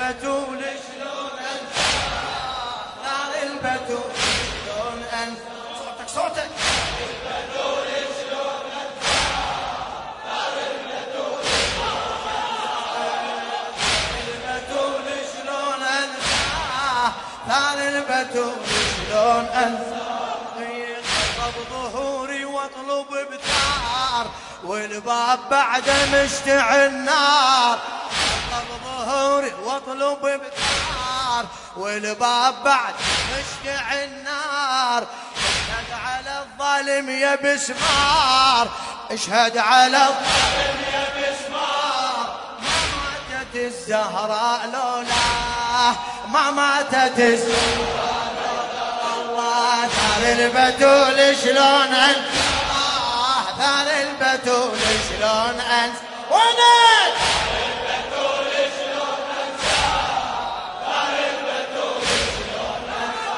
البتول شلون انساه ثار البتول شلون انساه صوتك البتول شلون انساه ثار البتول البتول شلون انساه ثار البتول شلون انساه يخطب ظهوري واطلب بثار والباب بعده مشتعل نار ظهوري واطلب بثار والباب بعد مشتعل نار اشهد على الظالم يا بسمار اشهد على الظالم يا بسمار ما ماتت الزهراء لولا ما ماتت الزهراء لولا الله ثار البتول شلون ثار البتول شلون انسى وانا البتول شلون انسى ثار البتول شلون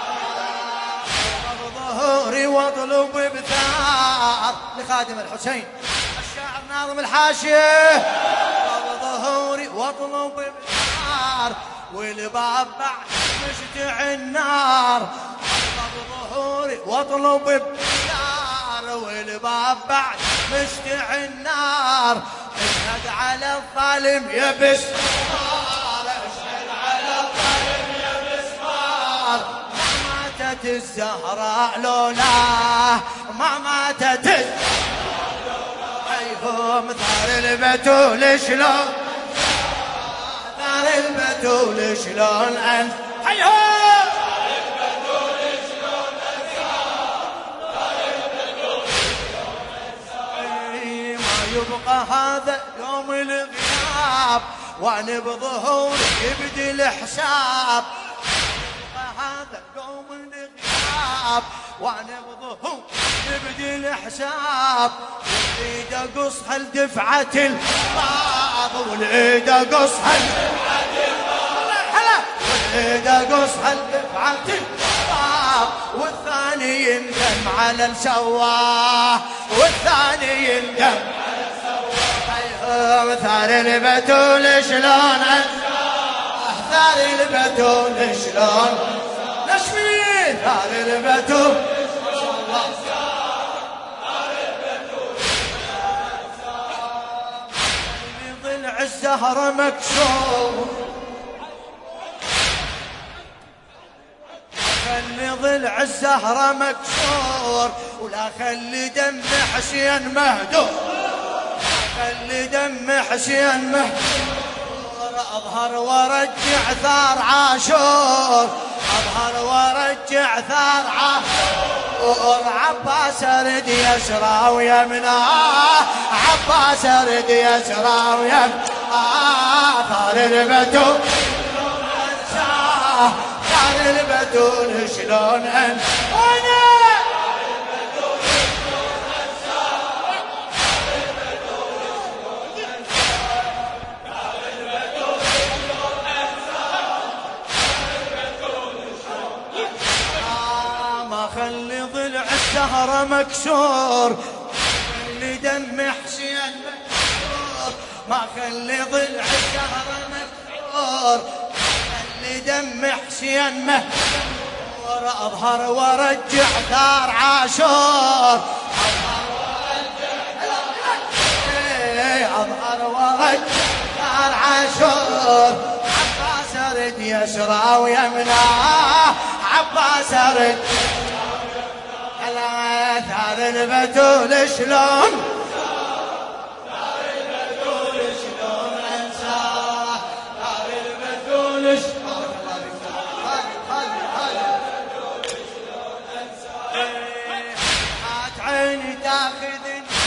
انسى ظهوري واطلب بثار لخادم الحسين الشاعر ناظم الحاشيه ظهوري واطلب بثار والباب بعد مشتعل النار ظهوري واطلب بثار والباب بعد مشتعل النار اشهد على الظالم يا بسمار اشهد على الظالم يا بسمار ما ماتت الزهراء لولا ما ماتت الزهراء لولا ايهم ثار البتول شلون ثار البتول شلون انت ايهم يبقى هذا يوم الغياب وانا بظهوري يبدي الحساب يبقى هذا يوم الغياب وانا بظهوري يبدي الحساب والايد اقصها لدفعة الباب والايد اقصها لدفعة الباب والايد اقصها لدفعة الباب والثاني يندم على السواه والثاني يندم ثار البتول شلون ثار البتول شلون نشمي ثار البتول ضلع الزهرة مكسور خلي ضلع الزهرة مكسور ولا خلي دم حسين مهدور خلي دم حسين مهدور اظهر وارجع ثار عاشور اظهر وارجع ثار عاشور عباس ارد يسرى ويمناه عباس ارد يسرى ويمناه ثار البتول شلون انساه ثار البتول شلون انساه خلي ضلع الزهرة مكسور خلي دم حسين مكسور ما خلي ضلع الزهرة مكسور خلي دم حسين مكسور اظهر وارجع ثار عاشور اظهر وارجع ثار عاشور عباس ارد يسرى ويمناه عباس ارد ثار البتول شلون ثار البتول شلون انساه ثار البتول شلون هات عيني تاخذ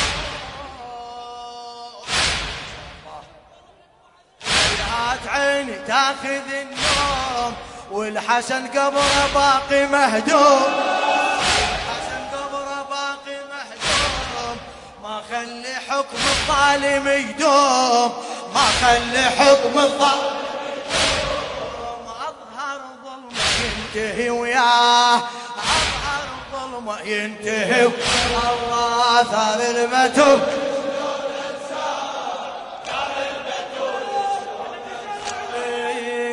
هات عيني تاخذ النوم والحسن قبره باقي مهدوم ما خلي حكم الظالم يدوم ما خلي حكم الظالم يدوم اظهر ظلمه ينتهي وياه اظهر ظلمه ينتهي الله ثار البتول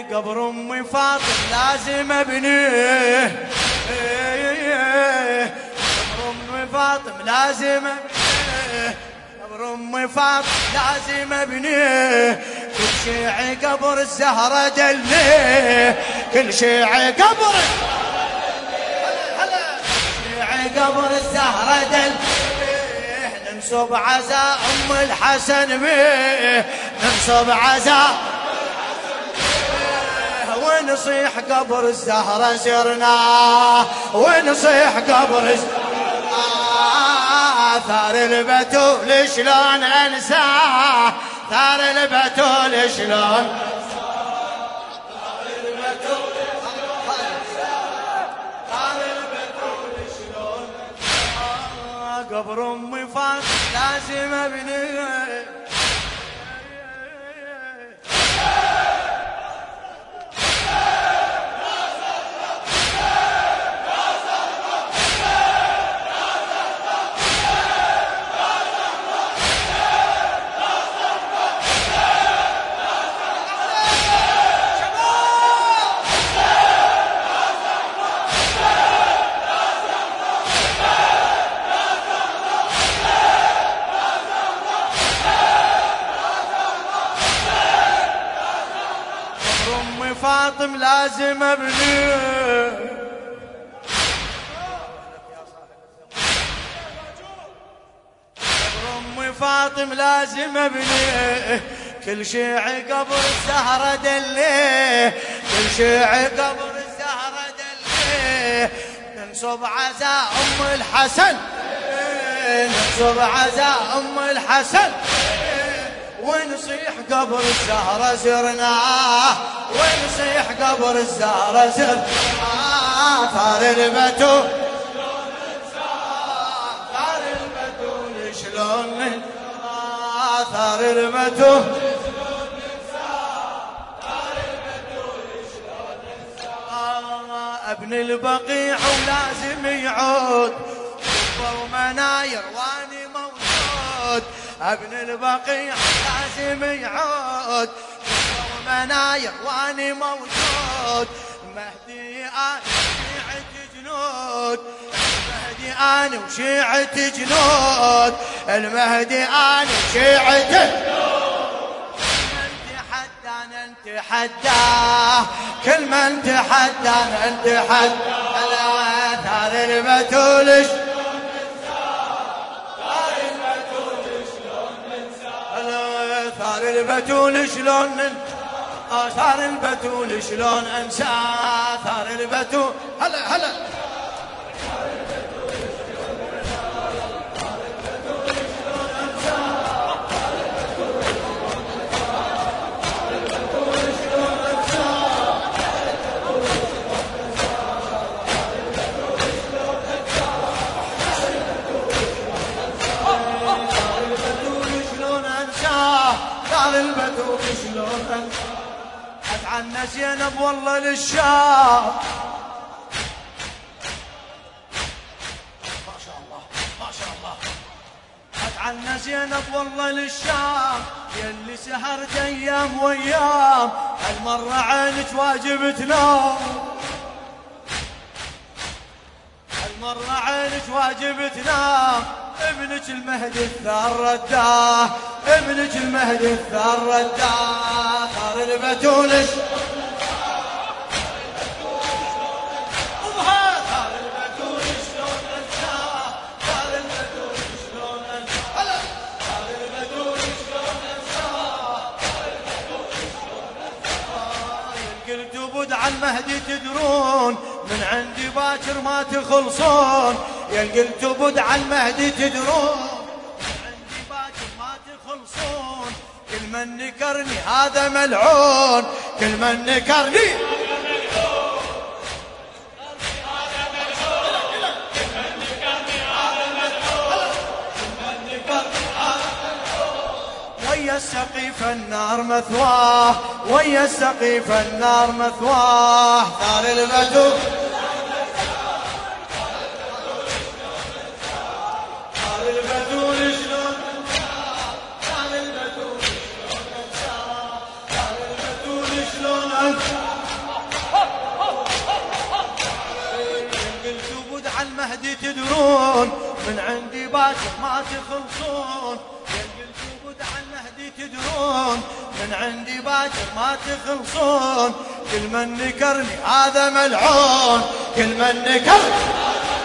قبر أمي فاطم لازم أبنيه، قبر أمي فاطم لازم أبنيه، قبر أمي فاطم لازم أبنيه، كل شيعي قبر الزهرة دليه، كل شيعي قبر قبر الزهرة دليه، ننصب عزاء أم الحسن بيه، ننصب عزاء ونصيح قبر الزهرة زرناه، ونصيح قبر الزهرة ثار البتول شلون أنساه، ثار البتول شلون قبر أمي فاطم لازم أبنيه، فاطم لازم أبنيه، قبر أمي فاطم لازم أبنيه، كل شيعي قبر الزهرة دليه، كل شيعي قبر الزهرة دليه، ننصب عزاء أم الحسن، ننصب عزاء أم الحسن ونصيح قبر الزهرة زرناه، ونصيح قبر الزهرة زرناه، ثار البتول ثار البتول شلون ثار البتول ابن البقيع ولازم يعود، ومناير واني موجود، ابن البقيع لازم يعود، ومناير واني موجود، مهدي انا وشيعة جنود، المهدي انا وشيعة جنود، المهدي انا وشيعة جنود، من تحداه كل من تحداه نتحداه، ثار البتول ثار البتول شلون ثار البتول شلون انساه، ثار البتول هلا هلا البتول شلون اتعنى زينب والله للشام، ما شاء الله ما شاء الله، اتعنى زينب والله للشام، يلي سهرت ايام وايام هالمرة عينك واجب تنام، هالمرة عينك واجب تنام، ابنك المهدي الثار رداه، ابنك المهدي الثار رداه، ثار البتول ثار البتول شلون انساه، ثار البتول شلون انساه، ثار البتول شلون انساه، قلت بود عن مهدي تدرون من عندي باكر ما تخلصون، يا قلت بود عن مهدي تدرون من عندي باكر ما تخلصون، كل من نكرني هذا ملعون، كل من نكرني ويا السقيف النار مثواه، ويا السقيف النار مثواه، ثار البتول ثار البتول شلون ثار البتول شلون ثار البتول شلون قلت بود على المهدي تدرون من عندي باكر ما تخلصون. قلت بود على المهدي تدرون من عندي باكر ما تخلصون. كل من نكرني هذا ملعون، كل من نكرني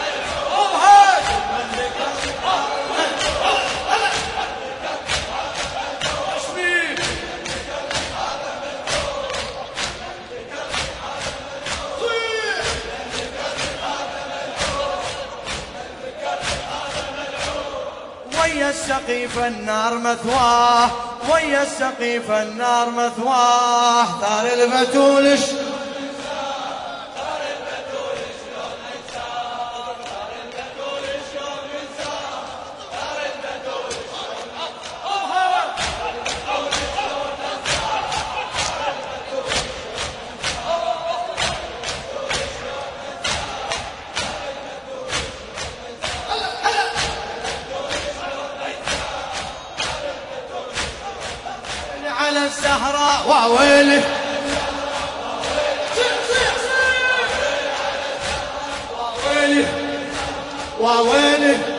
ويا السقيف النار مثواه، ويا السقيف النار مثواه. ثار البتول على الزهراء واويله واويله واويله